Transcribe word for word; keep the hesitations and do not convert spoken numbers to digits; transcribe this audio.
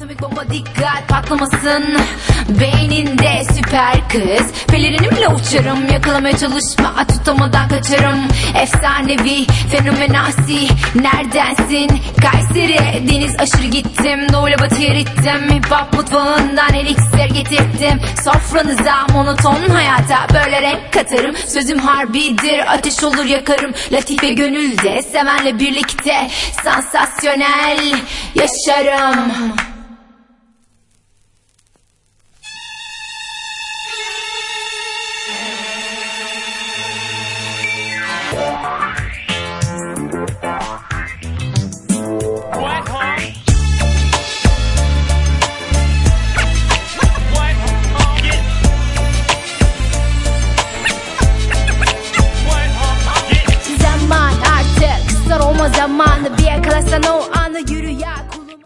Atomik bomba dikkat patlamasın beyninde süper kız. Pelerinimle uçarım, yakalamaya çalışma, tutamadan kaçarım. Efsanevi, fenomenasi, neredensin? Kayseri, deniz aşırı gittim, doğuyla batıya rittim. Hip hop mutfağından eliksir getirdim sofranıza, monoton hayata böyle renk katarım. Sözüm harbidir, ateş olur yakarım. Latife gönülde, sevenle birlikte sansasyonel yaşarım.